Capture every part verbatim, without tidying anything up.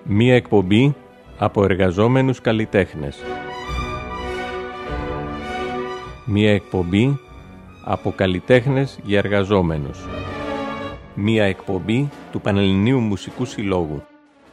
Μία εκπομπή από εργαζόμενους καλλιτέχνες. Μία εκπομπή από καλλιτέχνες για εργαζόμενους. Μία εκπομπή του Πανελληνίου Μουσικού Συλλόγου.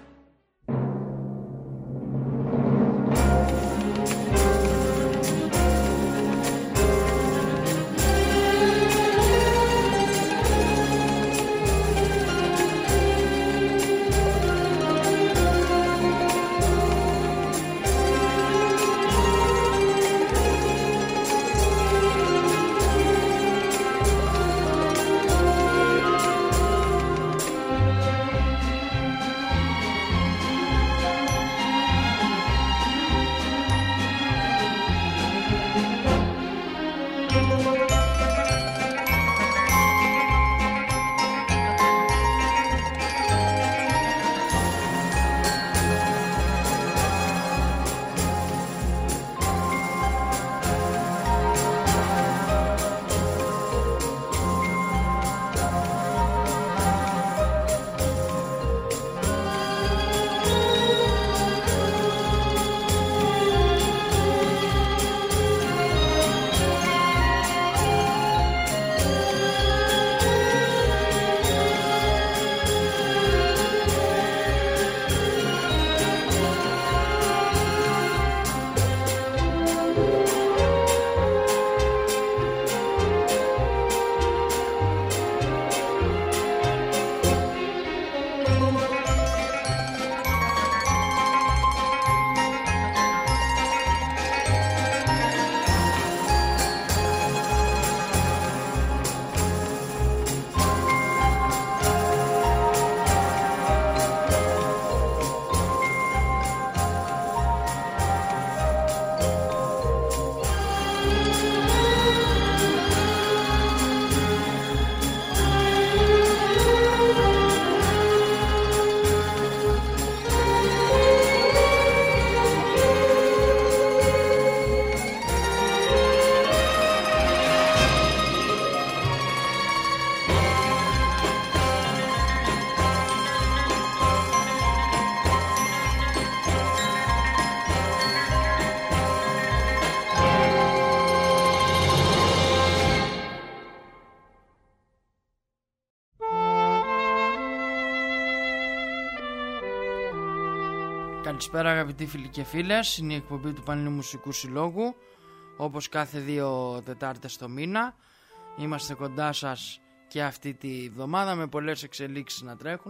Καλησπέρα αγαπητοί φίλοι και φίλες, είναι η εκπομπή του Πανελληνίου Μουσικού Συλλόγου. Όπως κάθε δύο Τετάρτες το μήνα είμαστε κοντά σας και αυτή τη βδομάδα με πολλές εξελίξεις να τρέχουν.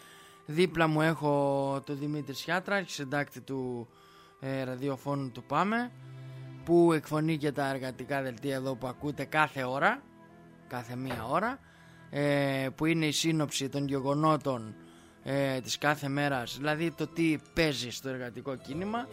Δίπλα μου έχω τον Δημήτρη Σιάτρα, συντάκτη του ε, ραδιοφώνου του Πάμε, που εκφωνεί και τα εργατικά δελτία εδώ που ακούτε κάθε ώρα, κάθε μία ώρα, ε, που είναι η σύνοψη των γεγονότων Ε, της κάθε μέρας, δηλαδή το τι παίζει στο εργατικό κίνημα.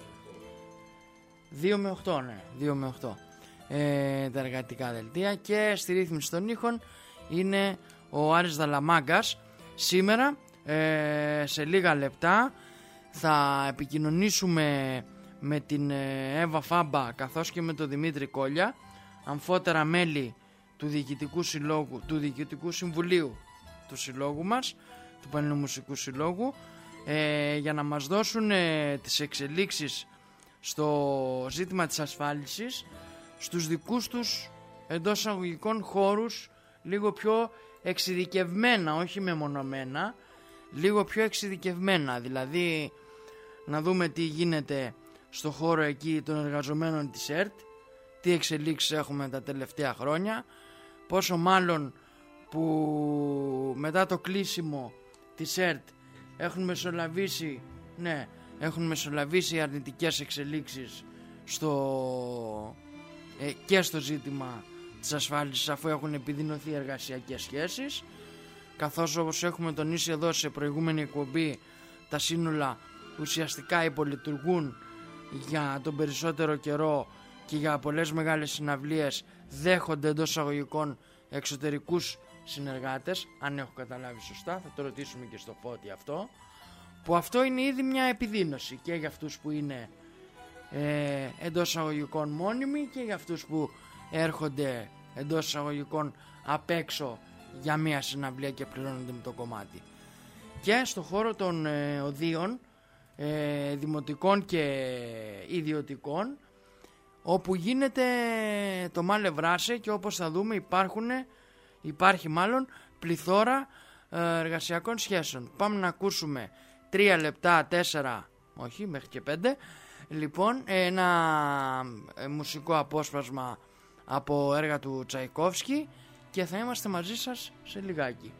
Δύο με οκτώ, ναι, δύο με οκτώ ε, τα εργατικά δελτία. Και στη ρύθμιση των ήχων είναι ο Άρης Δαλαμάγκας. Σήμερα ε, σε λίγα λεπτά θα επικοινωνήσουμε με την Εύα Φάμπα καθώς και με τον Δημήτρη Κόλια, αμφότερα μέλη του Διοικητικού Συλλόγου, του Διοικητικού Συμβουλίου του Συλλόγου μας, του Πανελληνίου Μουσικού Συλλόγου, ε, για να μας δώσουν ε, τις εξελίξεις στο ζήτημα της ασφάλισης στους δικούς τους εντός αγωγικών χώρους, λίγο πιο εξειδικευμένα, όχι μεμονωμένα, λίγο πιο εξειδικευμένα, δηλαδή να δούμε τι γίνεται στο χώρο εκεί των εργαζομένων της ΕΡΤ, τι εξελίξεις έχουμε τα τελευταία χρόνια, πόσο μάλλον που μετά το κλείσιμο της ΕΡΤ έχουν μεσολαβήσει, ναι, έχουν μεσολαβήσει αρνητικές εξελίξεις στο, ε, και στο ζήτημα της ασφάλισης, αφού έχουν επιδεινωθεί εργασιακές σχέσεις, καθώς όπως έχουμε τονίσει εδώ σε προηγούμενη εκπομπή, τα σύνολα ουσιαστικά υπολειτουργούν για τον περισσότερο καιρό και για πολλές μεγάλες συναυλίες δέχονται εντός εισαγωγικών εξωτερικούς συνεργάτες, αν έχω καταλάβει σωστά, θα το ρωτήσουμε και στο Φώτη αυτό, που αυτό είναι ήδη μια επιδείνωση και για αυτούς που είναι ε, εντός εισαγωγικών μόνιμοι και για αυτούς που έρχονται εντός εισαγωγικών απ' έξω για μια συναυλία και πληρώνονται με το κομμάτι. Και στο χώρο των ε, οδείων ε, δημοτικών και ιδιωτικών, όπου γίνεται το μάλε βράσε και όπως θα δούμε υπάρχουν, υπάρχει μάλλον πληθώρα ε, εργασιακών σχέσεων. Πάμε να ακούσουμε τρία λεπτά, τέσσερα, όχι μέχρι και πέντε, λοιπόν ένα ε, μουσικό απόσπασμα από έργα του Τσαϊκόφσκι και θα είμαστε μαζί σας σε λιγάκι.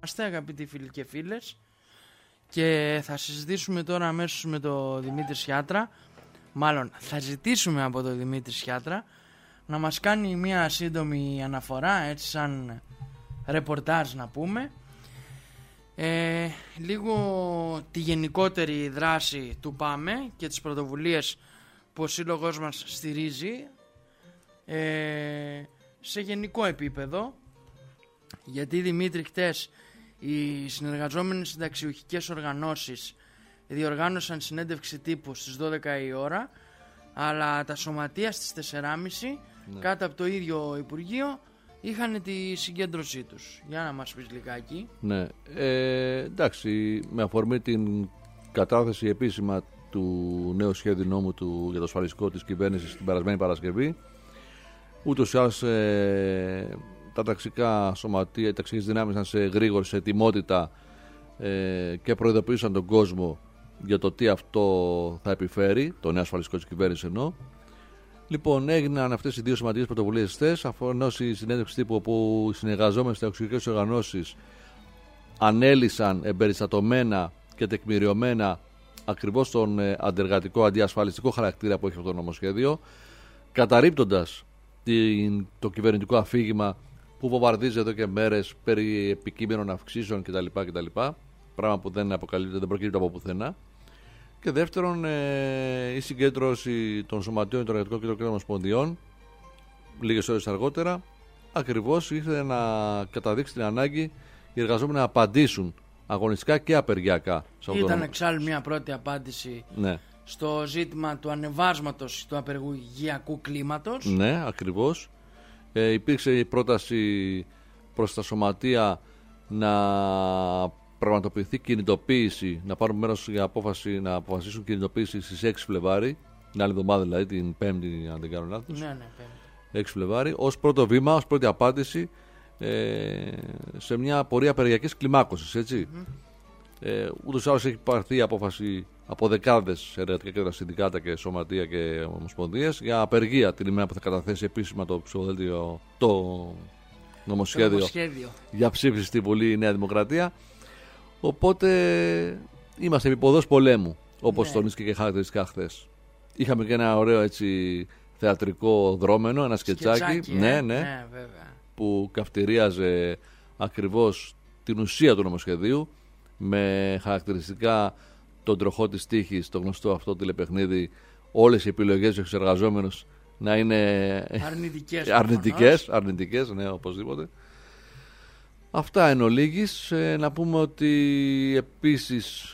Είμαστε αγαπητοί φίλοι και φίλες και θα συζητήσουμε τώρα αμέσως με τον Δημήτρη Σιάτρα, μάλλον θα ζητήσουμε από τον Δημήτρη Σιάτρα να μας κάνει μια σύντομη αναφορά, έτσι σαν ρεπορτάζ να πούμε, ε, λίγο τη γενικότερη δράση του ΠΑΜΕ και τις πρωτοβουλίες που ο σύλλογος μας στηρίζει ε, σε γενικό επίπεδο. Γιατί, Δημήτρη, χτες οι συνεργαζόμενες συνταξιουχικές οργανώσεις διοργάνωσαν συνέντευξη τύπου στις δώδεκα η ώρα, αλλά τα σωματεία στις τέσσερις και μισή ναι. κάτω από το ίδιο Υπουργείο είχαν τη συγκέντρωσή τους. Για να μας πεις λιγάκι. Ναι, ε, εντάξει, με αφορμή την κατάθεση επίσημα του νέου σχέδιου νόμου του, για το ασφαλιστικό της κυβέρνησης την περασμένη Παρασκευή, ούτως ή άλλως ε, τα ταξικά σωματεία, οι ταξικές δυνάμεις ήταν σε γρήγορη, σε ετοιμότητα ε, και προειδοποίησαν τον κόσμο για το τι αυτό θα επιφέρει, το νέο ασφαλιστικό της κυβέρνησης εννοώ. Λοιπόν, έγιναν αυτές οι δύο σημαντικές πρωτοβουλίες χθες, αφενός η συνέντευξη τύπου όπου οι συνεργαζόμενοι στις ταξικές οργανώσεις ανέλυσαν εμπεριστατωμένα και τεκμηριωμένα ακριβώς τον ε, αντεργατικό αντιασφαλιστικό χαρακτήρα που έχει αυτό το νομοσχέδιο, καταρρίπτοντας την, το κυβερνητικό αφήγημα που βομβαρδίζει εδώ και μέρες περί επικείμενων αυξήσεων κτλ. κτλ. Πράγμα που δεν αποκαλύπτεται, δεν προκύπτει από πουθενά. Και δεύτερον, ε, η συγκέντρωση των σωματείων των εργατικών και των κρατών ομοσπονδιών, λίγες ώρες αργότερα, ακριβώς ήθελε να καταδείξει την ανάγκη οι εργαζόμενοι να απαντήσουν αγωνιστικά και απεργιακά. Ήταν εξάλλου μια πρώτη απάντηση ναι. στο ζήτημα του ανεβάσματος του απεργιακού κλίματος. Ναι, ακριβώς. Ε, υπήρξε η πρόταση προς τα σωματεία να πραγματοποιηθεί κινητοποίηση, να πάρουν μέρος για απόφαση, να αποφασίσουν κινητοποίηση στις έξι Φλεβάρι, την άλλη εβδομάδα δηλαδή, την Πέμπτη, αν δεν κάνω λάθος. Ναι, ναι, Πέμπτη. έξι Φλεβάρι, ως πρώτο βήμα, ως πρώτη απάντηση ε, σε μια πορεία απεργιακής κλιμάκωσης, έτσι. Mm-hmm. Ε, ούτως ή άλλως έχει πάρθει η απόφαση από δεκάδες εργατικά κέντρα, συνδικάτα και σωματεία και ομοσπονδίες για απεργία την ημέρα που θα καταθέσει επίσημα το ψηφοδέλτιο, το νομοσχέδιο, το νομοσχέδιο για ψήφιση στη Βουλή η Νέα Δημοκρατία. Οπότε είμαστε επί πολέμου, όπως ναι. τονίστηκε και χαρακτηριστικά χθες. Είχαμε και ένα ωραίο έτσι θεατρικό δρόμενο, ένα σκετσάκι, σκετσάκι ναι, ε? ναι, ναι, βέβαια. που καυτηρίαζε ακριβώς την ουσία του νομοσχεδίου με χαρακτηριστικά τον τροχό της τύχης, το γνωστό αυτό τηλεπαιχνίδι, όλες οι επιλογές για τους εργαζόμενους να είναι αρνητικές, αρνητικές, αρνητικές, ναι, οπωσδήποτε. Αυτά εν ολίγης. Ε, να πούμε ότι επίσης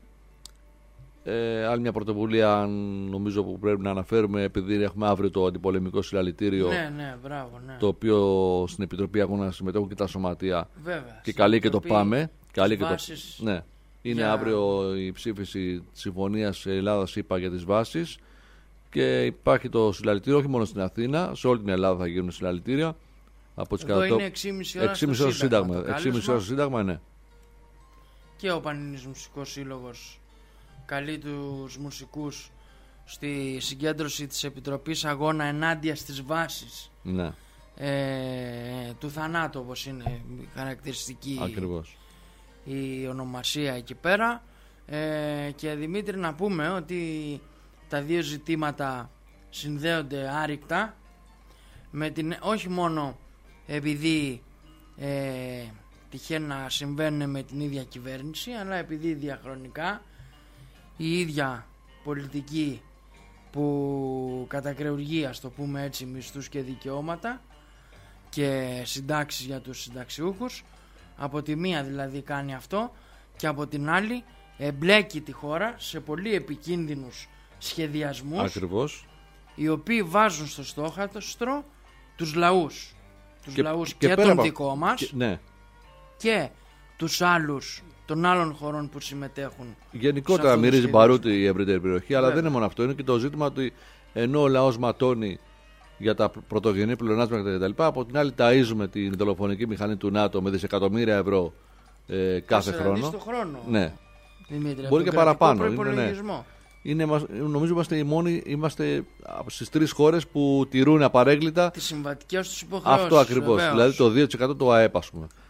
ε, άλλη μια πρωτοβουλία νομίζω που πρέπει να αναφέρουμε, επειδή έχουμε αύριο το αντιπολεμικό συλλαλητήριο, ναι, ναι, μπράβο, ναι. το οποίο στην Επιτροπή Αγώνα συμμετέχουν και τα σωματεία. Βέβαια, και καλή και το πάμε. Καλή και το... Ναι. Είναι για... αύριο η ψήφιση της συμφωνίας Ελλάδας-ΗΠΑ για τις βάσεις και υπάρχει το συλλαλητήριο όχι μόνο στην Αθήνα, σε όλη την Ελλάδα θα γίνουν συλλαλητήρια. Από τις Εδώ κατατό... είναι έξι και μισή ώρα στο στο Σύνταγμα. Σύνταγμα. έξι και μισή ώρα στο Σύνταγμα, ναι. Και ο Πανελλήνιος Μουσικός Σύλλογος καλεί τους μουσικούς στη συγκέντρωση της Επιτροπής Αγώνα ενάντια στις βάσεις, ναι. ε, του θανάτου, όπως είναι χαρακτηριστική Ακριβώς. η ονομασία εκεί πέρα. Ε, και Δημήτρη, να πούμε ότι τα δύο ζητήματα συνδέονται άρρηκτα με την, όχι μόνο επειδή ε, τυχαίνει να συμβαίνουν με την ίδια κυβέρνηση, αλλά επειδή διαχρονικά η ίδια πολιτική που κατακρεουργεί, ας το πούμε έτσι, μισθούς και δικαιώματα και συντάξεις για τους συνταξιούχους, από τη μία δηλαδή κάνει αυτό και από την άλλη εμπλέκει τη χώρα σε πολύ επικίνδυνους σχεδιασμούς. Ακριβώς. Οι οποίοι βάζουν στο στόχαστρο τους λαούς, τους και, λαούς και, και τον από... δικό μας και, ναι. και τους άλλους των άλλων χωρών που συμμετέχουν. Γενικότερα μυρίζει μπαρούτι η ευρύτερη περιοχή, αλλά Βέβαια. δεν είναι μόνο αυτό. Είναι και το ζήτημα ότι ενώ ο λαός ματώνει για τα πρωτογενή πλεονάσματα κτλ., από την άλλη ταΐζουμε την δολοφονική μηχανή του ΝΑΤΟ με δισεκατομμύρια ευρώ ε, κάθε χρόνο. Το χρόνο. Ναι. Δημήτρη, μπορεί και παραπάνω. Είναι, ναι. είναι, νομίζω είμαστε οι μόνοι, είμαστε στις τρεις χώρες που τηρούν απαρέγκλιτα τις συμβατικές τους υποχρεώσεις. Αυτό ακριβώς. Δηλαδή το δύο τοις εκατό του ΑΕΠ, ας πούμε.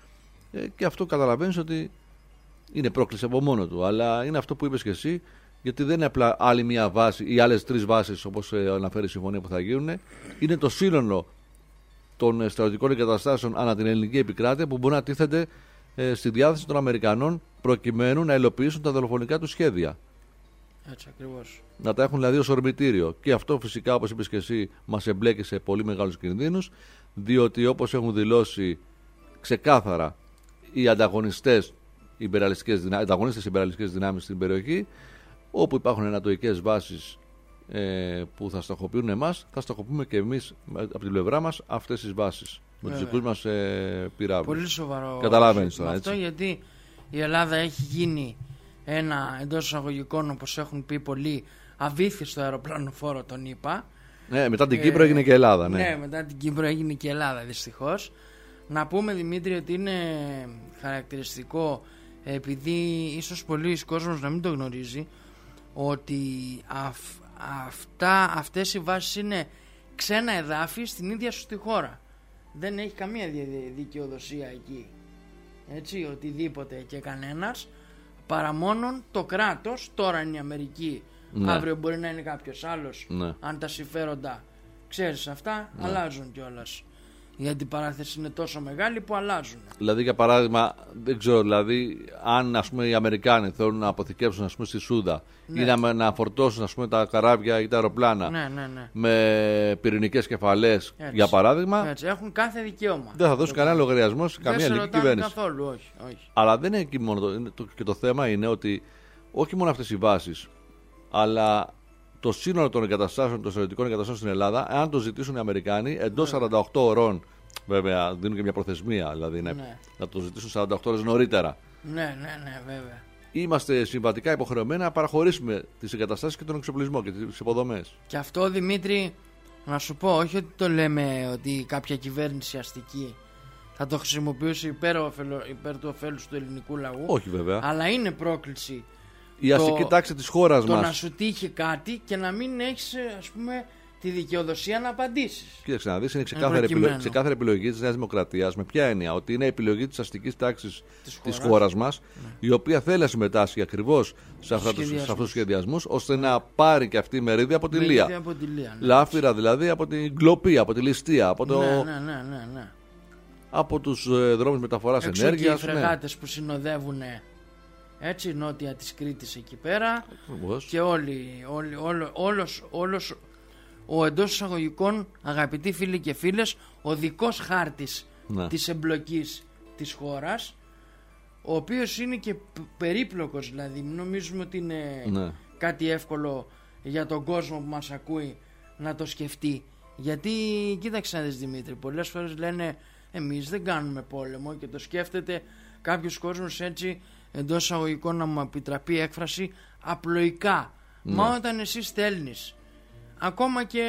Ε, και αυτό καταλαβαίνεις ότι είναι πρόκληση από μόνο του. Αλλά είναι αυτό που είπες και εσύ, γιατί δεν είναι απλά άλλη μία βάση ή άλλες τρεις βάσεις, όπως αναφέρει η συμφωνία που θα γίνουν. Είναι το σύνολο των στρατιωτικών εγκαταστάσεων ανά την ελληνική επικράτεια που μπορεί να τίθενται ε, στη διάθεση των Αμερικανών προκειμένου να υλοποιήσουν τα δολοφονικά του σχέδια. Έτσι ακριβώς. Να τα έχουν δηλαδή ως ορμητήριο. Και αυτό φυσικά, όπως είπες και εσύ, μας εμπλέκει σε πολύ μεγάλους κινδύνους, διότι όπως έχουν δηλώσει ξεκάθαρα οι ανταγωνιστές υπεραλιστικές δυνάμεις, ανταγωνίστες υπεραλιστικές δυνάμεις στην περιοχή, όπου υπάρχουν ανατοικές βάσεις ε, που θα στοχοποιούν εμάς, θα στοχοποιούμε και εμείς από την πλευρά μας αυτές τις βάσεις. Με τους δικούς μας ε, πυράβλους. Πολύ σοβαρό. Καταλαβαίνεις τώρα, αυτό, έτσι. γιατί η Ελλάδα έχει γίνει ένα εντός εισαγωγικών, όπως έχουν πει πολλοί, αβύθιστο αεροπλανοφόρο, τον είπα. Ναι, μετά την Κύπρο ε, έγινε και Ελλάδα. Ναι. ναι, μετά την Κύπρο έγινε και Ελλάδα, δυστυχώς. Να πούμε, Δημήτρη, ότι είναι χαρακτηριστικό, επειδή ίσως πολλοί κόσμος να μην το γνωρίζει, ότι αυ, αυτά, αυτές οι βάσεις είναι ξένα εδάφη στην ίδια σου τη χώρα. Δεν έχει καμία δικαιοδοσία εκεί, έτσι, οτιδήποτε και κανένας, παρά μόνον το κράτος. Τώρα είναι η Αμερική, ναι. Αύριο μπορεί να είναι κάποιος άλλος, ναι. Αν τα συμφέροντα, ξέρεις αυτά, ναι. Αλλάζουν κιόλας. Η αντιπαράθεση είναι τόσο μεγάλη που αλλάζουν. Δηλαδή, για παράδειγμα, δεν ξέρω, δηλαδή, αν ας πούμε, οι Αμερικάνοι θέλουν να αποθηκεύσουν, ας πούμε, στη Σούδα, ναι. Ή να, να φορτώσουν, ας πούμε, τα καράβια ή τα αεροπλάνα, ναι, ναι, ναι. Με πυρηνικές κεφαλές, για παράδειγμα, έτσι, έχουν κάθε δικαίωμα. Δεν θα δώσουν κανένα λογαριασμό σε καμία ελληνική κυβέρνηση. Καθόλου, όχι, όχι. Αλλά δεν είναι εκεί μόνο το, το, και το θέμα είναι ότι όχι μόνο αυτές οι βάσεις, αλλά το σύνολο των εγκαταστάσεων, των στρατιωτικών εγκαταστάσεων στην Ελλάδα, εάν το ζητήσουν οι Αμερικάνοι, εντός σαράντα οκτώ ώρων, βέβαια δίνουν και μια προθεσμία, δηλαδή ναι. Να, να το ζητήσουν σαράντα οκτώ ώρες νωρίτερα. Ναι, ναι, ναι, βέβαια. Είμαστε συμβατικά υποχρεωμένοι να παραχωρήσουμε τις εγκαταστάσεις και τον εξοπλισμό και τις υποδομές. Και αυτό, Δημήτρη, να σου πω, όχι ότι το λέμε ότι κάποια κυβέρνηση αστική θα το χρησιμοποιήσει υπέρ, υπέρ του ωφέλους του ελληνικού λαού. Όχι, βέβαια. Αλλά είναι πρόκληση. Η αστική το, τάξη της χώρας το μας. Το να σου τύχει κάτι και να μην έχεις, ας πούμε, τη δικαιοδοσία να απαντήσεις. Κοίταξε να δεις, είναι ξεκάθαρη, επιλογή, ξεκάθαρη επιλογή της Νέας Δημοκρατίας. Με ποια έννοια? Ότι είναι επιλογή της αστικής τάξης της χώρας, της χώρας μας, ναι. Η οποία θέλει να συμμετάσχει ακριβώς σε, σε αυτούς τους σχεδιασμούς, ώστε να πάρει και αυτή η μερίδια από τη Λία. Ναι. Λάφυρα δηλαδή από την Κλοπή, από τη Ληστεία, από το... ναι, ναι, ναι, ναι, ναι. Από τους ε, δρόμους μεταφοράς ενέργειας. Και οι φρεγάτες, ναι. Που συνοδεύουν, έτσι, νότια της Κρήτης εκεί πέρα. Ακριβώς. Και όλοι, όλοι, όλο, όλος, όλος ο εντός εισαγωγικών, αγαπητοί φίλοι και φίλες, ο δικός χάρτης, ναι. Της εμπλοκής της χώρας, ο οποίος είναι και περίπλοκος, δηλαδή μην νομίζουμε ότι είναι, ναι. Κάτι εύκολο για τον κόσμο που μας ακούει να το σκεφτεί. Γιατί κοίταξε να δεις, Δημήτρη, πολλές φορές λένε εμείς δεν κάνουμε πόλεμο, και το σκέφτεται κάποιος κόσμος έτσι, εντός εισαγωγικών, να μου επιτραπεί έκφραση, απλοϊκά. Ναι. Μα όταν εσύ στέλνεις, ακόμα και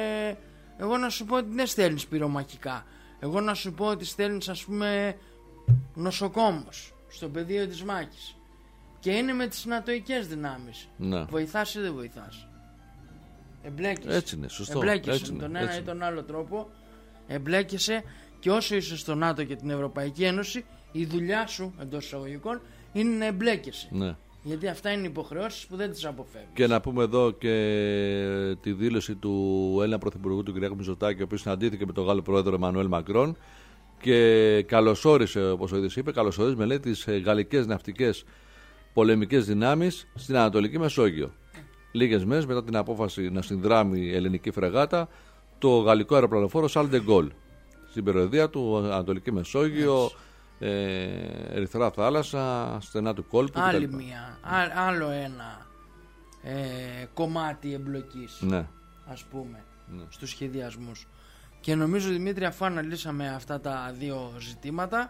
εγώ να σου πω ότι δεν στέλνεις πυρομαχικά, εγώ να σου πω ότι στέλνεις, ας πούμε, νοσοκόμος στο πεδίο της μάχης, και είναι με τις νατοικές δυνάμεις, ναι. Βοηθάς ή δεν βοηθάς? Εμπλέκεσαι. Έτσι είναι, σωστό. Εμπλέκεσαι έτσι με τον είναι, ένα ή τον άλλο τρόπο. Εμπλέκεσαι, και όσο είσαι στο ΝΑΤΟ και την Ευρωπαϊκή Ένωση, η δουλειά σου εντός εισαγωγικών είναι να εμπλέκεσαι. Ναι. Γιατί αυτά είναι υποχρεώσεις που δεν τις αποφεύγεις. Και να πούμε εδώ και τη δήλωση του Έλληνα Πρωθυπουργού, του κ. Μητσοτάκη, ο οποίος συναντήθηκε με τον Γάλλο Πρόεδρο Εμμανουέλ Μακρόν και καλωσόρισε, όπως ο ίδιος είπε, καλωσόρισε με λέει τις γαλλικές ναυτικές πολεμικές δυνάμεις στην Ανατολική Μεσόγειο. Λίγες μέρες μετά την απόφαση να συνδράμει η ελληνική φρεγάτα το γαλλικό αεροπλανοφόρο Charles de Gaulle στην περιοδία του Ανατολική Μεσόγειο, ε, Ερυθρά θάλασσα, στενά του κόλπου. Άλλη μία, α, άλλο ένα ε, κομμάτι εμπλοκής, ναι. Ας πούμε, ναι. Στους σχεδιασμούς. Και νομίζω, Δημήτρη, αφού αναλύσαμε αυτά τα δύο ζητήματα,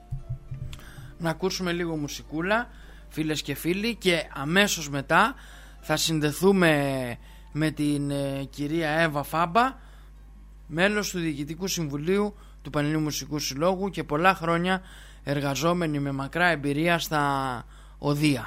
να ακούσουμε λίγο μουσικούλα, φίλες και φίλοι, και αμέσως μετά θα συνδεθούμε με την ε, κυρία Εύα Φάμπα, μέλος του Διοικητικού Συμβουλίου του Πανελληνίου Μουσικού Συλλόγου και πολλά χρόνια εργαζόμενη με μακρά εμπειρία στα οδεία.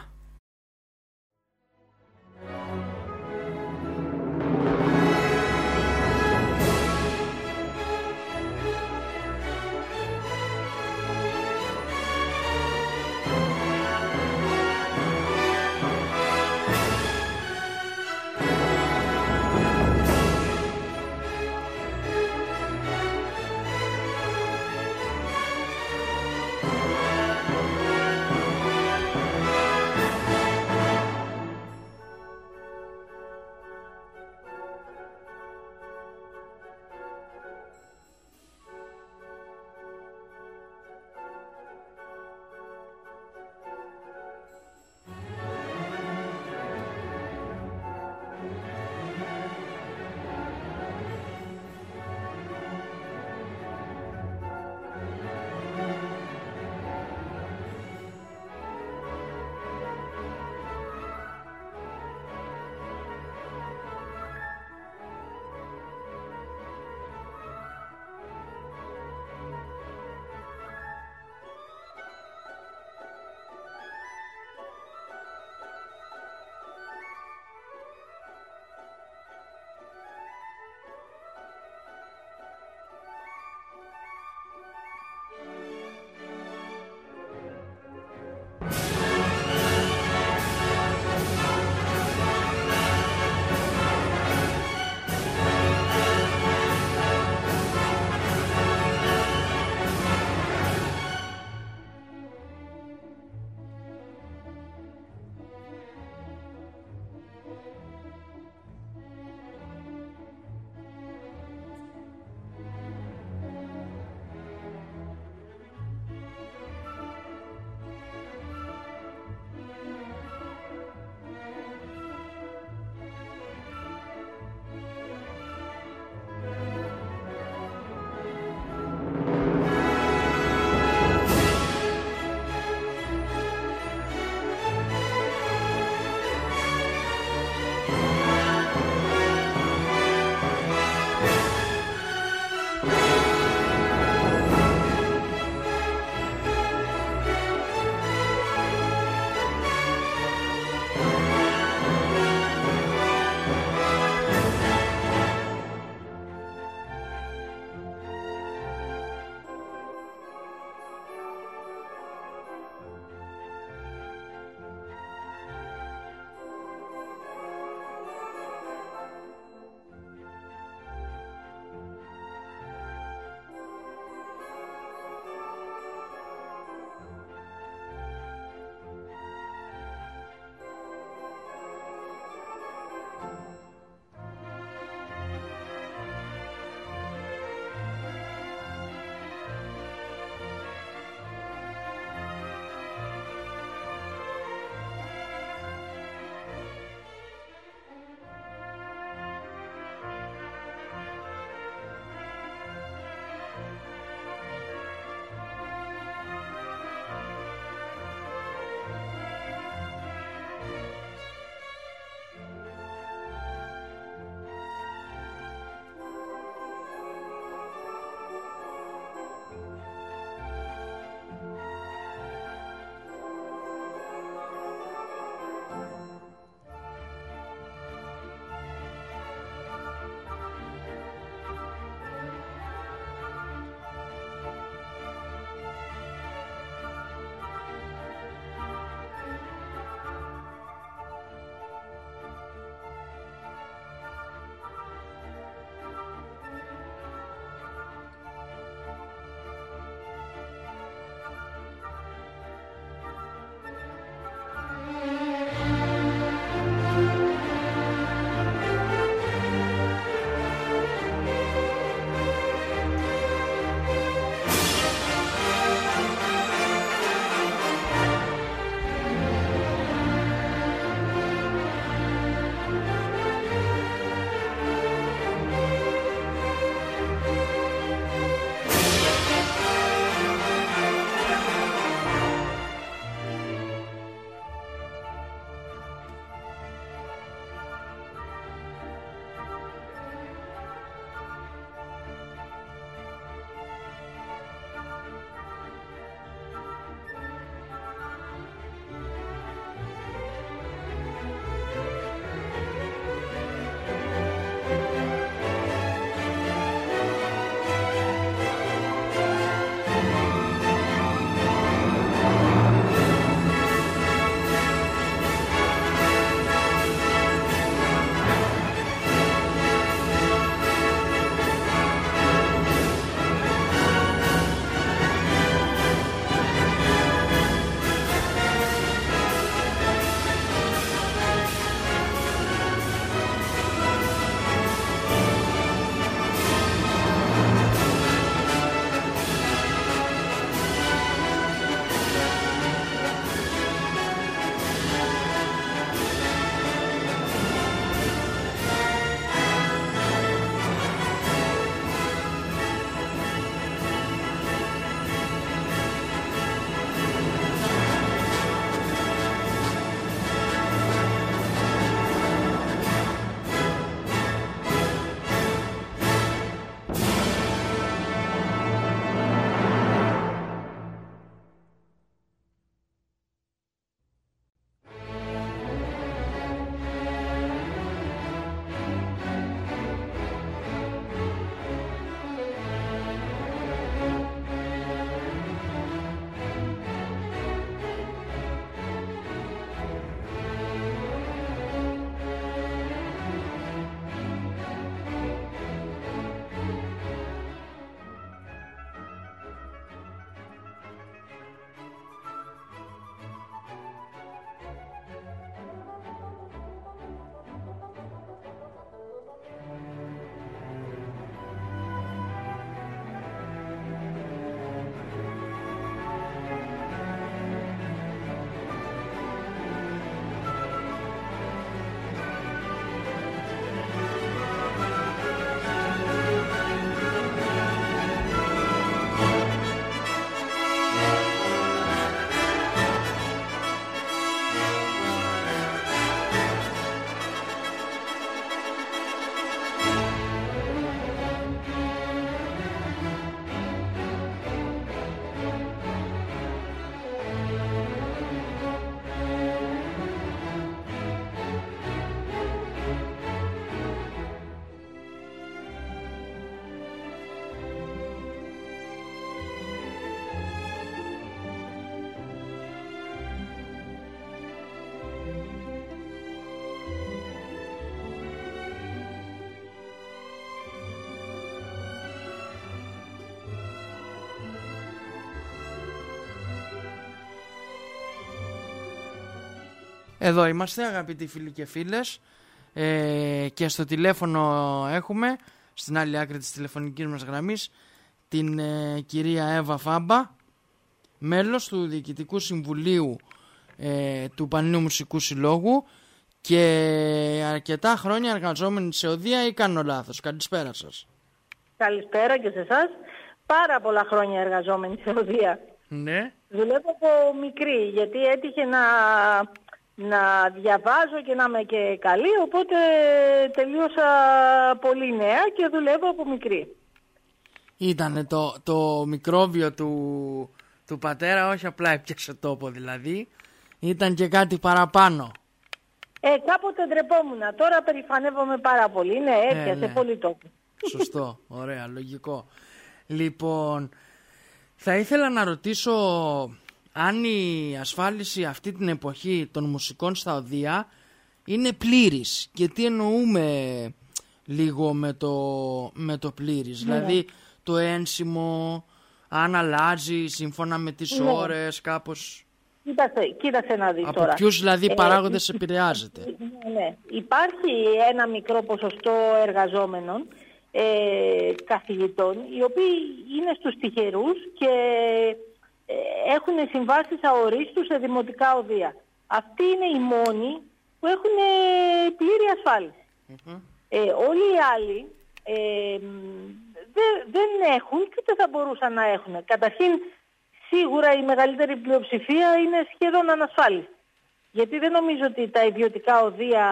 Εδώ είμαστε αγαπητοί φίλοι και φίλες ε, και στο τηλέφωνο έχουμε στην άλλη άκρη της τηλεφωνικής μας γραμμής την ε, κυρία Εύα Φάμπα, μέλος του Διοικητικού Συμβουλίου ε, του Πανελληνίου Μουσικού Συλλόγου και αρκετά χρόνια εργαζόμενη σε οδεία, ή κάνω λάθος? Καλησπέρα σας. Καλησπέρα και σε εσάς. Πάρα πολλά χρόνια εργαζόμενη σε οδεία. Ναι. Δουλεύω από μικρή, γιατί έτυχε να, να διαβάζω και να είμαι και καλή, οπότε τελείωσα πολύ νέα και δουλεύω από μικρή. Ήτανε το, το μικρόβιο του, του πατέρα, όχι απλά έπιασε τόπο δηλαδή, ήταν και κάτι παραπάνω. Ε, κάποτε ντρεπόμουν, τώρα περηφανεύομαι πάρα πολύ, ναι, έπιασε ε, ναι. πολύ τόπο. Σωστό, ωραία, λογικό. Λοιπόν, θα ήθελα να ρωτήσω αν η ασφάλιση αυτή την εποχή των μουσικών στα οδεία είναι πλήρης και τι εννοούμε λίγο με το, με το πλήρης. Ναι. Δηλαδή το ένσημο, αν αλλάζει σύμφωνα με τις ναι. ώρες κάπως. Κοίτασε, κοίτασε να δεις από τώρα. Από ποιους δηλαδή ε, παράγοντες ε, επηρεάζεται? Ναι, ναι. Υπάρχει ένα μικρό ποσοστό εργαζόμενων, ε, καθηγητών, οι οποίοι είναι στους τυχερούς και ε, έχουν συμβάσεις αορίστου σε δημοτικά οδεία. Αυτοί είναι οι μόνοι που έχουν ε, πλήρη ασφάλιση. Mm-hmm. Ε, όλοι οι άλλοι ε, δε, δεν έχουν και ούτε θα μπορούσαν να έχουν. Καταρχήν, σίγουρα η μεγαλύτερη πλειοψηφία είναι σχεδόν ανασφάλιστη. Γιατί δεν νομίζω ότι τα ιδιωτικά οδεία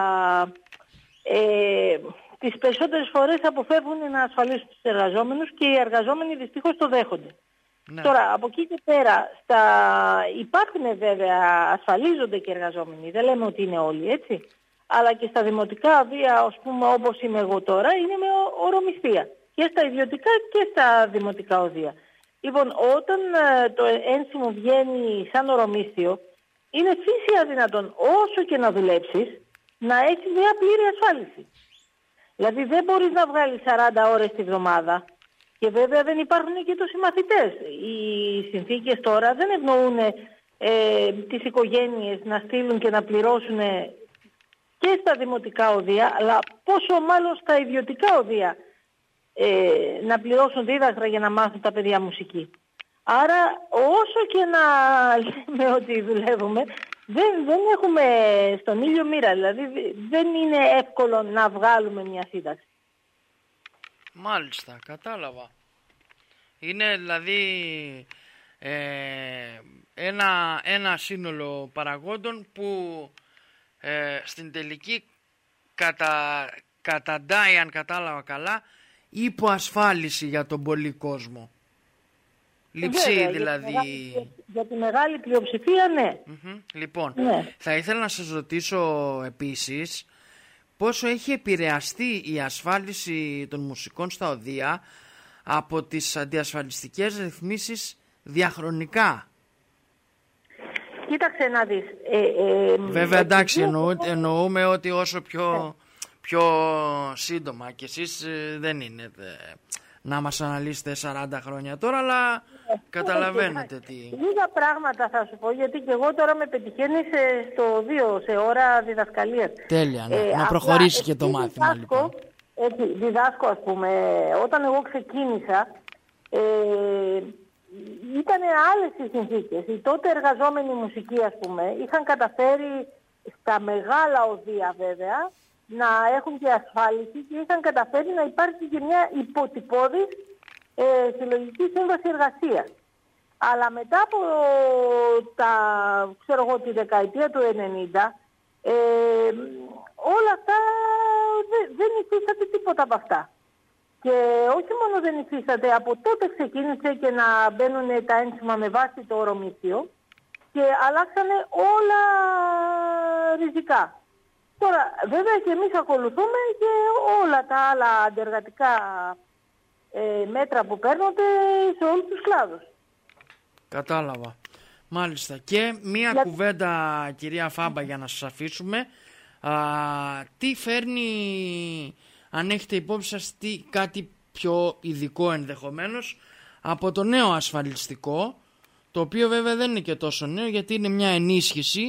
ε, τις περισσότερες φορές αποφεύγουν να ασφαλίσουν τους εργαζόμενους και οι εργαζόμενοι δυστυχώς το δέχονται. Ναι. Τώρα, από εκεί και πέρα, στα... υπάρχουν βέβαια, ασφαλίζονται και εργαζόμενοι, δεν λέμε ότι είναι όλοι, έτσι. Αλλά και στα δημοτικά οδεία, ας πούμε, όπως είμαι εγώ τώρα, είναι με ορομιστία. Και στα ιδιωτικά και στα δημοτικά οδεία. Λοιπόν, όταν ε, το ένσημο βγαίνει σαν ορομίστιο, είναι φύση αδυνατόν όσο και να δουλέψεις να έχεις μια πλήρη ασφάλιση. Δηλαδή δεν μπορείς να βγάλεις σαράντα ώρες τη βδομάδα και βέβαια δεν υπάρχουν και τόσοι μαθητές. Οι συνθήκες τώρα δεν ευνοούν ε, τις οικογένειες να στείλουν και να πληρώσουν και στα δημοτικά οδεία, αλλά πόσο μάλλον στα ιδιωτικά οδεία ε, να πληρώσουν δίδακτρα για να μάθουν τα παιδιά μουσική. Άρα όσο και να λέμε ότι δουλεύουμε, δεν, δεν έχουμε στον ήλιο μοίρα, δηλαδή δεν είναι εύκολο να βγάλουμε μια σύνταξη. Μάλιστα, κατάλαβα. Είναι δηλαδή ε, ένα, ένα σύνολο παραγόντων που ε, στην τελική κατα, καταντάει, αν κατάλαβα καλά, υποασφάλιση για τον πολύ κόσμο. Λειψή Βέβαια, δηλαδή. Για τη, μεγάλη, για τη μεγάλη πλειοψηφία, ναι. Mm-hmm. Λοιπόν, ναι. θα ήθελα να σας ρωτήσω επίσης πόσο έχει επηρεαστεί η ασφάλιση των μουσικών στα οδεία από τις αντιασφαλιστικές ρυθμίσεις διαχρονικά. Κοίταξε να δεις. Ε, ε, Βέβαια εντάξει εννοού, εννοούμε ότι όσο πιο, πιο σύντομα και εσείς ε, δεν είναι δε, να μας αναλύσετε σαράντα χρόνια τώρα, αλλά ε, καταλαβαίνετε τι. Λίγα πράγματα θα σου πω, γιατί και εγώ τώρα με πετυχαίνεις στο δύο σε ώρα διδασκαλίας. Τέλεια, ναι. Ε, να προχωρήσει απλά, και το μάθημα διδάσκω, λοιπόν. Έτσι, διδάσκω ας πούμε, όταν εγώ ξεκίνησα, ε, ήταν άλλες οι συνθήκες. Οι τότε εργαζόμενοι μουσικοί, ας πούμε, είχαν καταφέρει στα μεγάλα οδεία βέβαια να έχουν και ασφάλιση και είχαν καταφέρει να υπάρχει και μια υποτυπώδης ε, συλλογική σύμβαση εργασίας. Αλλά μετά από τα, ξέρω εγώ, τη δεκαετία του ενενήντα, ε, όλα αυτά δεν, δεν υφίσταται τίποτα από αυτά. Και όχι μόνο δεν υφίσταται, από τότε ξεκίνησε και να μπαίνουν τα ένσημα με βάση το ορομίσιο και αλλάξανε όλα ριζικά. Τώρα, βέβαια και εμείς ακολουθούμε και όλα τα άλλα αντεργατικά ε, μέτρα που παίρνονται σε όλους τους κλάδους. Κατάλαβα. Μάλιστα. Και μία για... κουβέντα, κυρία Φάμπα, για να σας αφήσουμε. Α, τι φέρνει, αν έχετε υπόψη σας, τι, κάτι πιο ειδικό ενδεχομένως, από το νέο ασφαλιστικό, το οποίο βέβαια δεν είναι και τόσο νέο, γιατί είναι μια ενίσχυση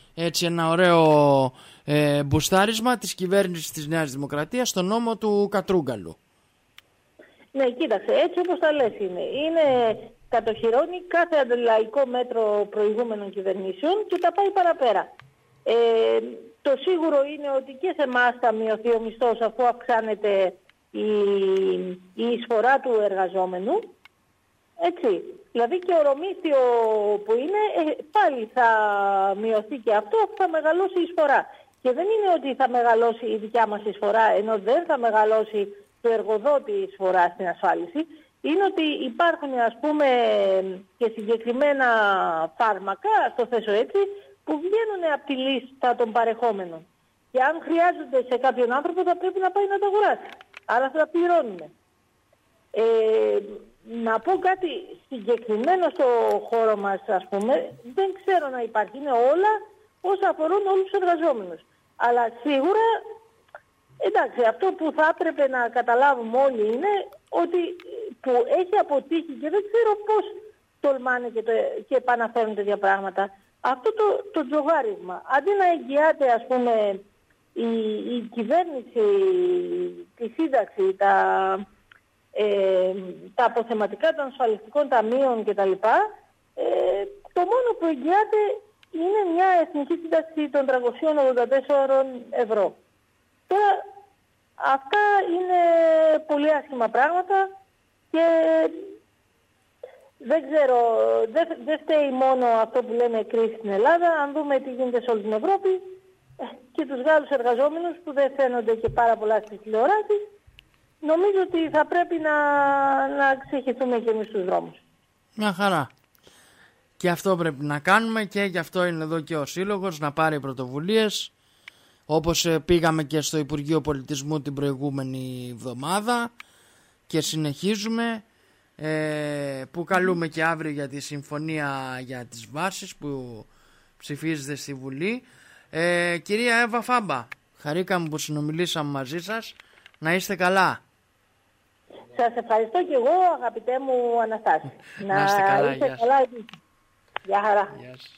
έτσι ένα ωραίο ε, μπουστάρισμα της κυβέρνησης της Νέας Δημοκρατίας στο νόμο του Κατρούγκαλου. Ναι, κοίταξε, έτσι όπως τα λες είναι. Είναι κατοχυρώνει κάθε αντιλαϊκό μέτρο προηγούμενων κυβερνήσεων και τα πάει παραπέρα. Ε, το σίγουρο είναι ότι και σε εμάς θα μειωθεί ο μισθός αφού αυξάνεται η, η εισφορά του εργαζόμενου. Έτσι. Δηλαδή και ο ρομίστιο που είναι ε, πάλι θα μειωθεί και αυτό, θα μεγαλώσει η εισφορά. Και δεν είναι ότι θα μεγαλώσει η δικιά μας εισφορά, ενώ δεν θα μεγαλώσει το εργοδότη εισφορά στην ασφάλιση. Είναι ότι υπάρχουν, ας πούμε, και συγκεκριμένα φάρμακα, το θέσω έτσι, που βγαίνουν από τη λίστα των παρεχόμενων. Και αν χρειάζονται σε κάποιον άνθρωπο θα πρέπει να πάει να τα αγοράσει. Άρα θα πληρώνουμε. Ε, να πω κάτι συγκεκριμένο στο χώρο μας, ας πούμε, δεν ξέρω να υπάρχει. Είναι όλα όσα αφορούν όλους τους εργαζόμενους. Αλλά σίγουρα, εντάξει, αυτό που θα έπρεπε να καταλάβουμε όλοι είναι ότι που έχει αποτύχει και δεν ξέρω πώς τολμάνε και, το, και επαναφέρουν τέτοια πράγματα. Αυτό το, το τζογάρισμα, αντί να εγγυάται, ας πούμε, η, η κυβέρνηση, τη σύνταξη, τα, ε, τα αποθεματικά των ασφαλιστικών ταμείων κτλ. Ε, το μόνο που εγγυάται είναι μια εθνική σύνταξη των τριακόσια ογδόντα τέσσερα ευρώ. Τώρα, αυτά είναι πολύ άσχημα πράγματα και δεν ξέρω, δεν δε φταίει μόνο αυτό που λέμε κρίση στην Ελλάδα. Αν δούμε τι γίνεται σε όλη την Ευρώπη και τους Γάλλους εργαζόμενους που δεν φαίνονται και πάρα πολλά στις τηλεοράσεις, νομίζω ότι θα πρέπει να, να ξεχυθούμε και εμείς στους δρόμους. Μια χαρά. Και αυτό πρέπει να κάνουμε και γι' αυτό είναι εδώ και ο Σύλλογος να πάρει πρωτοβουλίες, όπως πήγαμε και στο Υπουργείο Πολιτισμού την προηγούμενη εβδομάδα και συνεχίζουμε, ε, που καλούμε και αύριο για τη συμφωνία για τις βάσεις που ψηφίζεται στη Βουλή. Ε, κυρία Εύα Φάμπα, χαρήκαμε που συνομιλήσαμε μαζί σας. Να είστε καλά. Σας ευχαριστώ και εγώ, αγαπητέ μου Αναστάση. Να, να είστε καλά. Είστε καλά. Γεια χαρά. Γεια σας.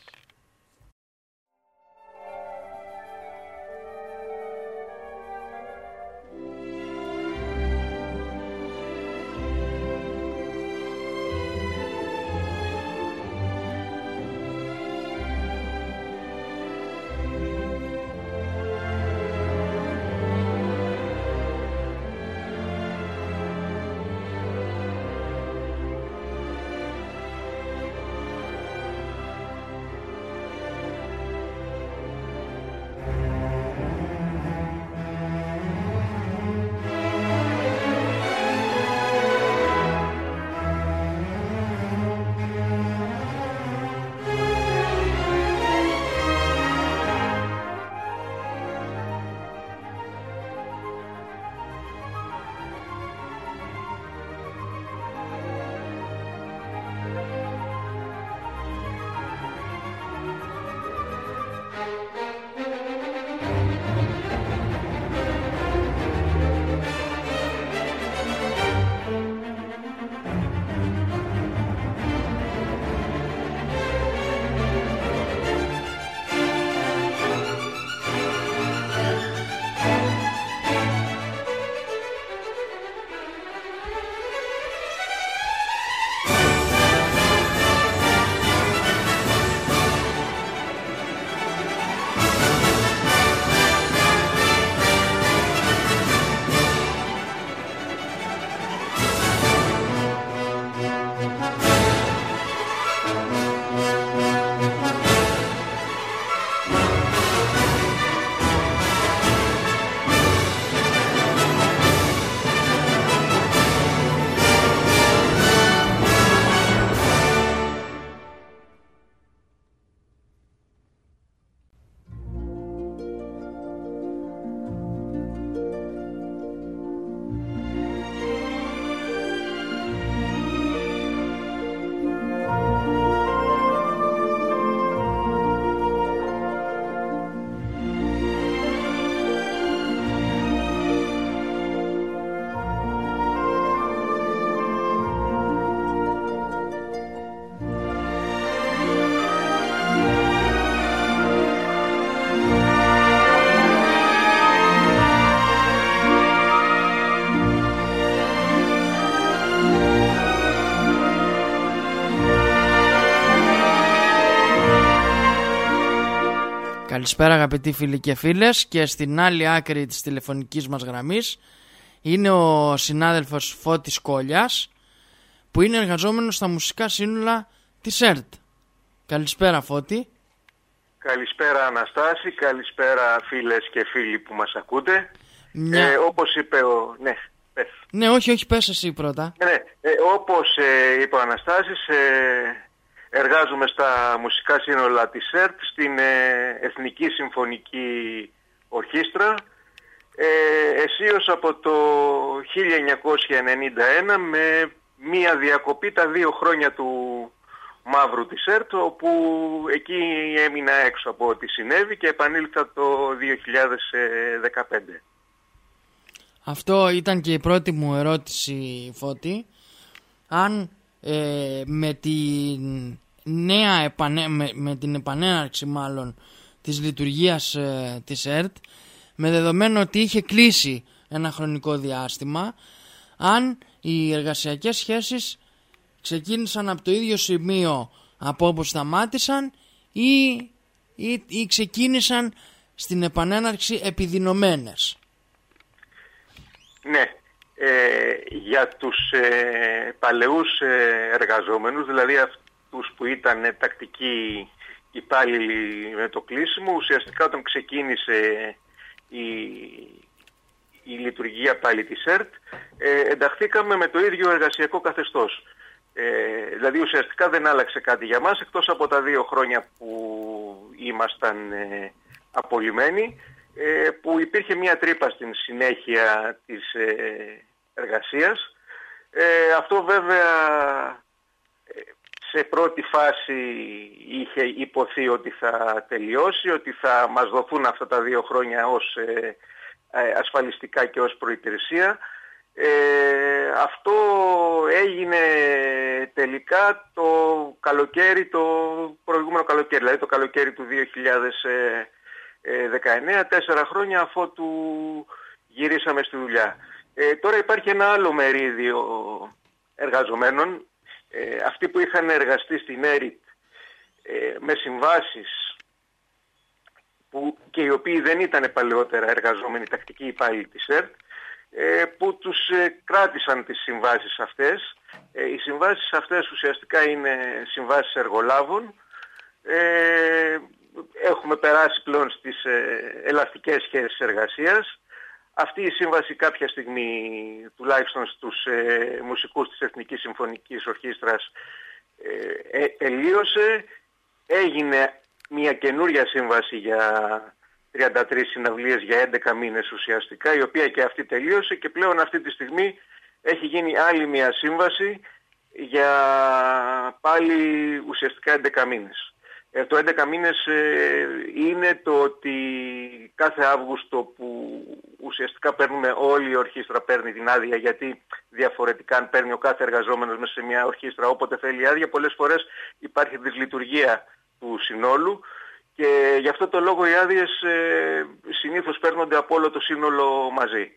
Καλησπέρα αγαπητοί φίλοι και φίλες, και στην άλλη άκρη της τηλεφωνικής μας γραμμής είναι ο συνάδελφος Φώτης Κόλλιας, που είναι εργαζόμενος στα μουσικά σύνολα της ΕΡΤ. Καλησπέρα Φώτη. Καλησπέρα Αναστάση, καλησπέρα φίλες και φίλοι που μας ακούτε. Μια... Ε, όπως είπε ο... Ναι, πες. Ναι, όχι, όχι, πες εσύ πρώτα. Ναι, ε, όπως ε, είπε ο Αναστάσης, ε, εργάζομαι στα μουσικά σύνολα της ΕΡΤ, στην ε, Εθνική Συμφωνική Ορχήστρα, ε, αισίως από το χίλια εννιακόσια ενενήντα ένα, με μία διακοπή τα δύο χρόνια του μαύρου της ΕΡΤ, όπου εκεί έμεινα έξω από ό,τι συνέβη και επανήλθα το δύο χιλιάδες δεκαπέντε. Αυτό ήταν και η πρώτη μου ερώτηση, Φώτη. Αν ε, με, την νέα επανε... με, με την επανέναρξη μάλλον της λειτουργίας ε, της ΕΡΤ, με δεδομένο ότι είχε κλείσει ένα χρονικό διάστημα, αν οι εργασιακές σχέσεις ξεκίνησαν από το ίδιο σημείο από όπου σταμάτησαν ή, ή, ή ξεκίνησαν στην επανέναρξη επιδεινωμένες. Ναι, ε, για τους ε, παλαιούς ε, εργαζόμενους, δηλαδή αυτούς που ήταν ε, τακτικοί υπάλληλοι με το κλείσιμο, ουσιαστικά όταν ξεκίνησε η, η λειτουργία πάλι της ΕΡΤ, ε, ενταχθήκαμε με το ίδιο εργασιακό καθεστώς. Ε, δηλαδή ουσιαστικά δεν άλλαξε κάτι για μας, εκτός από τα δύο χρόνια που ήμασταν ε, απολυμμένοι, ε, που υπήρχε μια τρύπα στην συνέχεια της ε, εργασίας. Ε, αυτό βέβαια ε, σε πρώτη φάση είχε υποθεί ότι θα τελειώσει, ότι θα μας δοθούν αυτά τα δύο χρόνια ως ε, ε, ασφαλιστικά και ως προϋπηρεσία. Ε, αυτό έγινε τελικά το καλοκαίρι, το προηγούμενο καλοκαίρι, δηλαδή το καλοκαίρι του δύο χιλιάδες δεκαεννέα, τέσσερα χρόνια αφότου γυρίσαμε στη δουλειά. Ε, τώρα υπάρχει ένα άλλο μερίδιο εργαζομένων, ε, αυτοί που είχαν εργαστεί στην ΕΡΤ ε, με συμβάσεις που, και οι οποίοι δεν ήταν παλαιότερα εργαζόμενοι τακτικοί υπάλληλοι της ΕΡΤ, που τους κράτησαν τις συμβάσεις αυτές. Οι συμβάσεις αυτές ουσιαστικά είναι συμβάσεις εργολάβων. Έχουμε περάσει πλέον στις ελαστικές σχέσεις εργασίας. Αυτή η σύμβαση κάποια στιγμή, τουλάχιστον στους μουσικούς της Εθνικής Συμφωνικής Ορχήστρας, τελείωσε. Έγινε μια καινούρια σύμβαση για τριάντα τρεις συναυλίες για έντεκα μήνες ουσιαστικά, η οποία και αυτή τελείωσε, και πλέον αυτή τη στιγμή έχει γίνει άλλη μια σύμβαση για πάλι ουσιαστικά έντεκα μήνες. Ε, το έντεκα μήνες ε, είναι το ότι κάθε Αύγουστο που ουσιαστικά παίρνουμε, όλη η ορχήστρα παίρνει την άδεια, γιατί διαφορετικά αν παίρνει ο κάθε εργαζόμενος μέσα σε μια ορχήστρα όποτε θέλει άδεια, πολλές φορές υπάρχει δυσλειτουργία του συνόλου. Και γι' αυτό το λόγο οι άδειες ε, συνήθως παίρνονται από όλο το σύνολο μαζί.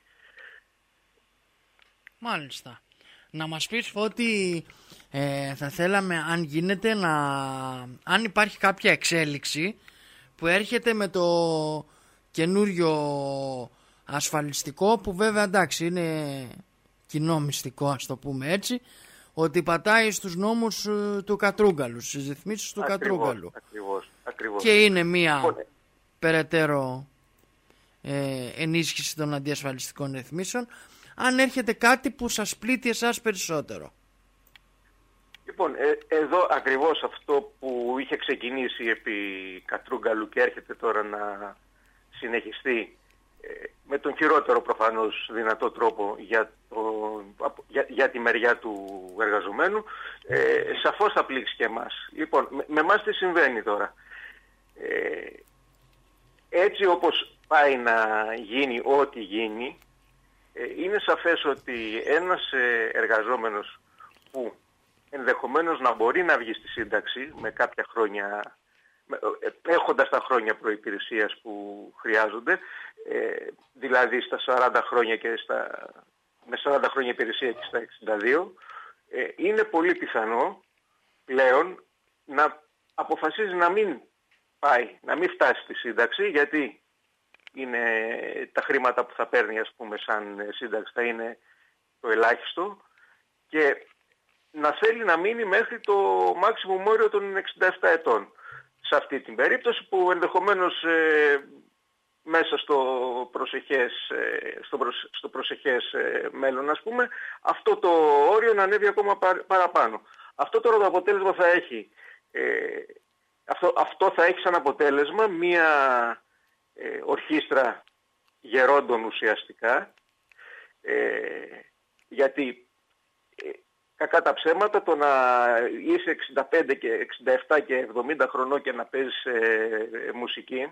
Μάλιστα. Να μας πεις, Φώτη, ε, θα θέλαμε αν γίνεται να... αν υπάρχει κάποια εξέλιξη που έρχεται με το καινούριο ασφαλιστικό, που βέβαια εντάξει είναι κοινό μυστικό, ας το πούμε έτσι, ότι πατάει στους νόμους του Κατρούγκαλου, στις ρυθμίσεις του ακριβώς, Κατρούγκαλου. Ακριβώς, ακριβώς. Και είναι μία λοιπόν, περαιτέρω ε, ενίσχυση των αντιασφαλιστικών ρυθμίσεων. Αν έρχεται κάτι που σας πλήττει εσάς περισσότερο. Λοιπόν, ε, εδώ ακριβώς αυτό που είχε ξεκινήσει επί Κατρούγκαλου και έρχεται τώρα να συνεχιστεί ε, με τον χειρότερο προφανώς δυνατό τρόπο για, το, για, για τη μεριά του εργαζομένου, ε, σαφώς θα πλήξει και εμάς. Λοιπόν, με, με εμάς τι συμβαίνει τώρα. Ε, έτσι όπως πάει να γίνει ό,τι γίνει, ε, είναι σαφές ότι ένας ε, εργαζόμενος που ενδεχομένως να μπορεί να βγει στη σύνταξη με κάποια χρόνια, έχοντας τα χρόνια προϋπηρεσίας που χρειάζονται, ε, δηλαδή στα σαράντα χρόνια και στα, με σαράντα χρόνια υπηρεσία και στα εξήντα δύο, ε, είναι πολύ πιθανό πλέον να αποφασίζει να μην πάει, να μην φτάσει στη σύνταξη, γιατί είναι τα χρήματα που θα παίρνει, ας πούμε, σαν σύνταξη θα είναι το ελάχιστο, και να θέλει να μείνει μέχρι το maximum όριο των εξήντα επτά ετών. Σε αυτή την περίπτωση που ενδεχομένως ε, μέσα στο προσεχές, ε, στο, προσ, στο προσεχές ε, μέλλον, ας πούμε, αυτό το όριο να ανέβει ακόμα πα, παραπάνω. Αυτό τώρα το αποτέλεσμα θα έχει, ε, αυτό, αυτό θα έχει σαν αποτέλεσμα μία ε, ορχήστρα γερόντων ουσιαστικά, ε, γιατί ε, κακά τα ψέματα, το να είσαι εξήντα πέντε και εξήντα επτά και εβδομήντα χρονών και να παίζεις ε, ε, μουσική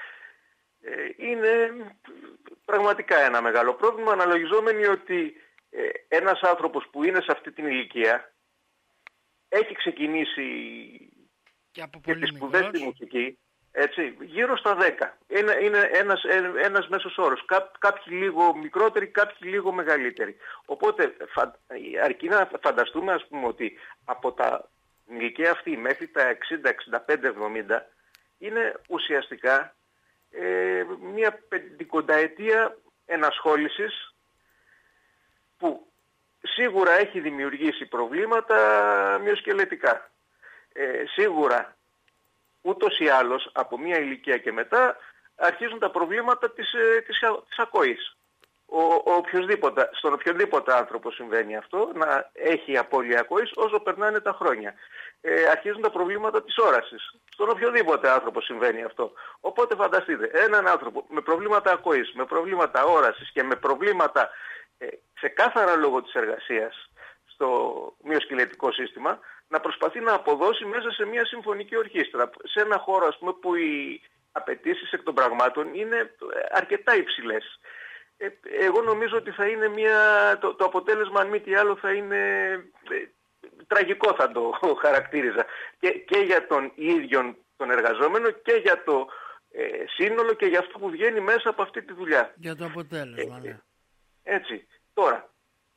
ε, είναι πραγματικά ένα μεγάλο πρόβλημα, αναλογιζόμενοι ότι ε, ένας άνθρωπος που είναι σε αυτή την ηλικία έχει ξεκινήσει και, από και πολύ τις σπουδές μικρός. στη μουσική, έτσι, γύρω στα δέκα. Είναι, είναι ένας, ένας μέσος όρος. Κά, κάποιοι λίγο μικρότεροι, κάποιοι λίγο μεγαλύτεροι. Οπότε φα, αρκεί να φανταστούμε, ας πούμε, ότι από τα την ηλικία αυτή μέχρι τα εξήντα, εξήντα πέντε, εβδομήντα είναι ουσιαστικά ε, μια πεντηκονταετία ενασχόλησης που σίγουρα έχει δημιουργήσει προβλήματα μυοσκελετικά. Ε, σίγουρα ούτως ή άλλως από μια ηλικία και μετά αρχίζουν τα προβλήματα της, της, της ακοής. Ο, ο οποιοσδήποτε, στον οποιοδήποτε άνθρωπο συμβαίνει αυτό, να έχει απώλεια ακοής όσο περνάνε τα χρόνια. Ε, αρχίζουν τα προβλήματα της όρασης. Στον οποιοδήποτε άνθρωπο συμβαίνει αυτό. Οπότε φανταστείτε, έναν άνθρωπο με προβλήματα ακοής, με προβλήματα όρασης και με προβλήματα ε, ξεκάθαρα λόγω της εργασίας στο μυοσκελετικό σύστημα, να προσπαθεί να αποδώσει μέσα σε μια συμφωνική ορχήστρα, σε ένα χώρο, ας πούμε, που οι απαιτήσεις εκ των πραγμάτων είναι αρκετά υψηλές. Ε, εγώ νομίζω ότι θα είναι μια, το, το αποτέλεσμα, αν μη τι άλλο, θα είναι ε, τραγικό, θα το χαρακτήριζα, και, και για τον ίδιο τον εργαζόμενο και για το ε, σύνολο και για αυτό που βγαίνει μέσα από αυτή τη δουλειά. Για το αποτέλεσμα, ε, ναι. Έτσι. Τώρα,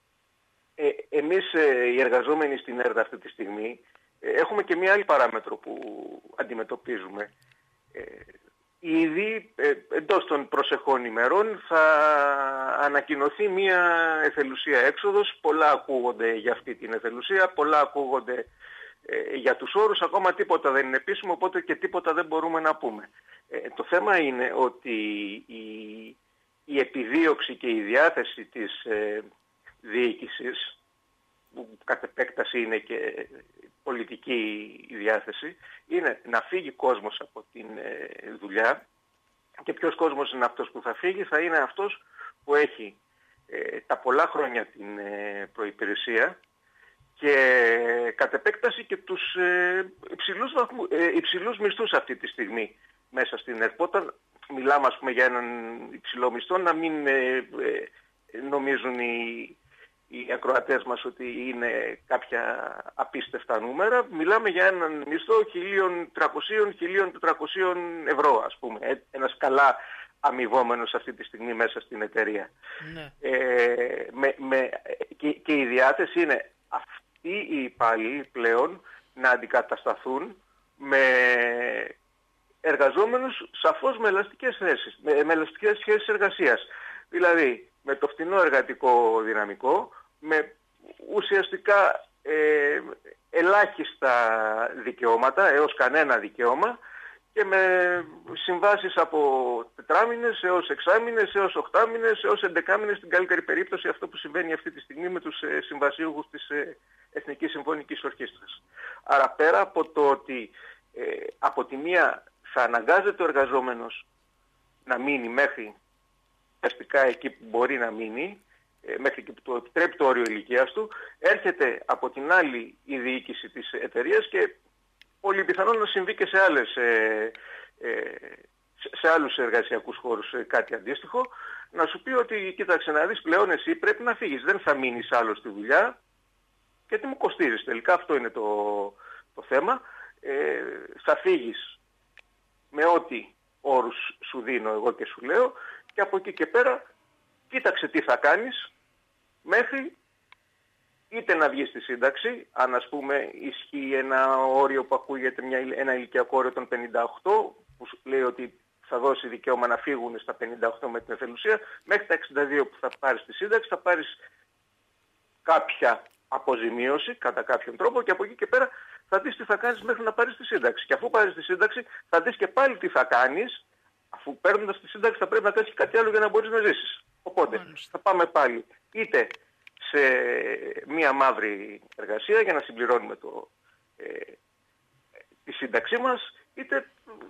ε, εμείς ε, οι εργαζόμενοι στην ΕΡΤ αυτή τη στιγμή ε, έχουμε και μία άλλη παράμετρο που αντιμετωπίζουμε. Ε, ήδη ε, εντός των προσεχών ημερών θα ανακοινωθεί μία εθελουσία έξοδος. Πολλά ακούγονται για αυτή την εθελουσία, πολλά ακούγονται ε, για τους όρους, ακόμα τίποτα δεν είναι επίσημο, οπότε και τίποτα δεν μπορούμε να πούμε. Ε, το θέμα είναι ότι η, η επιδίωξη και η διάθεση της ε, διοίκησης, που κατ' επέκταση είναι και πολιτική διάθεση, είναι να φύγει κόσμος από την ε, δουλειά, και ποιος κόσμος είναι αυτός που θα φύγει? Θα είναι αυτός που έχει ε, τα πολλά χρόνια την ε, προϋπηρεσία και κατ' επέκταση και τους ε, υψηλούς, βαθμού, ε, υψηλούς μισθούς αυτή τη στιγμή μέσα στην ΕΡΤ. Όταν μιλάμε, ας πούμε, για έναν υψηλό μισθό, να μην ε, ε, νομίζουν οι οι ακροατές μας ότι είναι κάποια απίστευτα νούμερα. Μιλάμε για έναν μισθό χίλια τριακόσια με χίλια τετρακόσια ευρώ, ας πούμε. Ένας καλά αμοιβόμενος αυτή τη στιγμή μέσα στην εταιρεία. Ναι. Ε, με, με, και, και η διάθεση είναι αυτοί οι υπάλληλοι πλέον να αντικατασταθούν με εργαζόμενους σαφώς με ελαστικές θέσεις, με, με ελαστικές σχέσεις εργασίας. Δηλαδή με το φτηνό εργατικό δυναμικό, με ουσιαστικά ε, ελάχιστα δικαιώματα, έως κανένα δικαίωμα, και με συμβάσεις από τετράμηνες έως εξάμηνες, έως οχτάμηνες, έως εντεκάμηνες, στην καλύτερη περίπτωση, αυτό που συμβαίνει αυτή τη στιγμή με τους ε, συμβασίουχους της ε, Εθνικής Συμφωνικής Ορχήστρας. Άρα πέρα από το ότι ε, από τη μία θα αναγκάζεται ο εργαζόμενος να μείνει μέχρι αστικά εκεί που μπορεί να μείνει, μέχρι και που το επιτρέπει το όριο ηλικίας του, έρχεται από την άλλη η διοίκηση της εταιρείας, και πολύ πιθανόν να συμβεί και σε, άλλες, ε, ε, σε άλλους εργασιακούς χώρους ε, κάτι αντίστοιχο, να σου πει ότι κοίταξε να δεις, πλέον εσύ πρέπει να φύγεις, δεν θα μείνεις άλλο στη δουλειά, γιατί μου κοστίζεις τελικά, αυτό είναι το, το θέμα. Ε, θα φύγεις με ό,τι όρους σου δίνω εγώ και σου λέω, και από εκεί και πέρα κοίταξε τι θα κάνεις μέχρι είτε να βγεις στη σύνταξη, αν ας πούμε ισχύει ένα όριο που ακούγεται, μια, ένα ηλικιακό όριο των πενήντα οκτώ, που λέει ότι θα δώσει δικαίωμα να φύγουν στα πενήντα οκτώ με την εθελουσία, μέχρι τα εξήντα δύο που θα πάρεις τη σύνταξη θα πάρεις κάποια αποζημίωση κατά κάποιον τρόπο και από εκεί και πέρα θα δεις τι θα κάνεις μέχρι να πάρεις τη σύνταξη. Και αφού πάρεις τη σύνταξη θα δεις και πάλι τι θα κάνεις, αφού παίρνοντας τη σύνταξη θα πρέπει να κάνεις κάτι άλλο για να μπορείς να ζήσεις. Οπότε Μάλιστα. θα πάμε πάλι είτε σε μία μαύρη εργασία για να συμπληρώνουμε το, ε, τη σύνταξή μας, είτε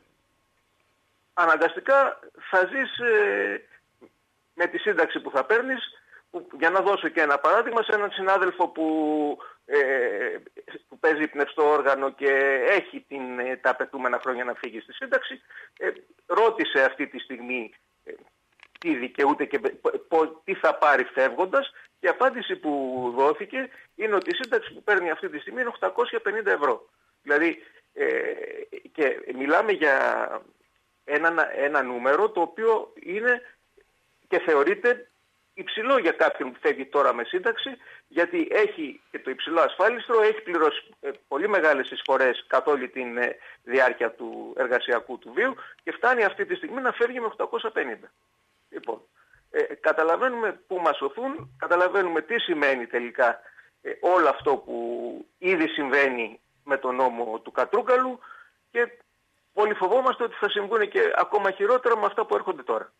αναγκαστικά θα ζεις ε, με τη σύνταξη που θα παίρνεις, που, για να δώσω και ένα παράδειγμα, σε έναν συνάδελφο που, ε, που παίζει πνευστό όργανο και έχει την, τα απαιτούμενα χρόνια να φύγει στη σύνταξη, ε, ρώτησε αυτή τη στιγμή ε, τι δικαιούται και πο, τι θα πάρει φεύγοντας, και η απάντηση που δόθηκε είναι ότι η σύνταξη που παίρνει αυτή τη στιγμή είναι οκτακόσια πενήντα ευρώ. Δηλαδή, ε, και μιλάμε για ένα, ένα νούμερο το οποίο είναι και θεωρείται υψηλό για κάποιον που φεύγει τώρα με σύνταξη, γιατί έχει και το υψηλό ασφάλιστρο, έχει πληρώσει ε, πολύ μεγάλες εισφορές καθ' όλη τη ε, διάρκεια του εργασιακού του βίου και φτάνει αυτή τη στιγμή να φεύγει με οκτακόσια πενήντα. Λοιπόν, ε, καταλαβαίνουμε πού μας σωθούν, καταλαβαίνουμε τι σημαίνει τελικά ε, όλο αυτό που ήδη συμβαίνει με τον νόμο του Κατρούγκαλου και πολύ φοβόμαστε ότι θα συμβούν και ακόμα χειρότερα με αυτά που έρχονται τώρα.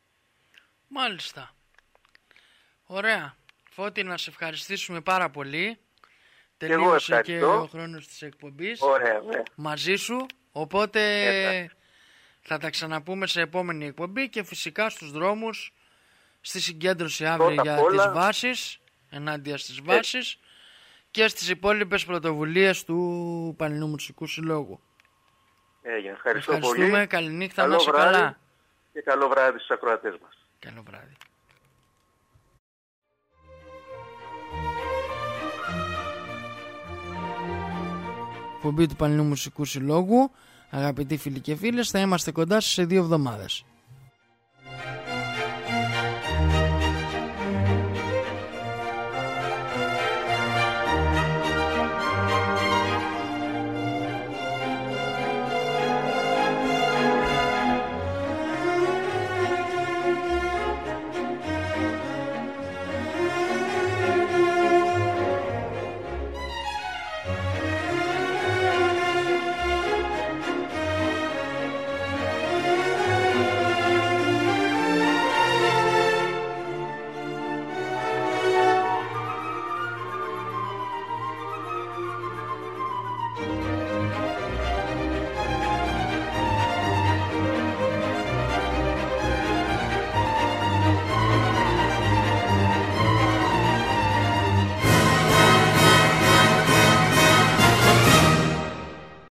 Μάλιστα. Ωραία. Φώτη, να σε ευχαριστήσουμε πάρα πολύ. Τελείωσε και ο χρόνος της εκπομπής. Ωραία, ναι. Μαζί σου. Οπότε yeah. θα τα ξαναπούμε σε επόμενη εκπομπή και φυσικά στους δρόμους, στη συγκέντρωση αύριο για όλα, τις βάσεις, ενάντια στις βάσεις yeah. και στις υπόλοιπες πρωτοβουλίες του Πανελληνίου Μουσικού Συλλόγου. Έγινε. Ευχαριστώ Ευχαριστούμε. πολύ. Καληνύχτα, να είσαι καλά. Και καλό βράδυ στους ακροατές μας. Καλό βράδυ. Εκπομπή του Πανελληνίου Μουσικού Συλλόγου. Αγαπητοί φίλοι και φίλες, θα είμαστε κοντά σας σε δύο εβδομάδες.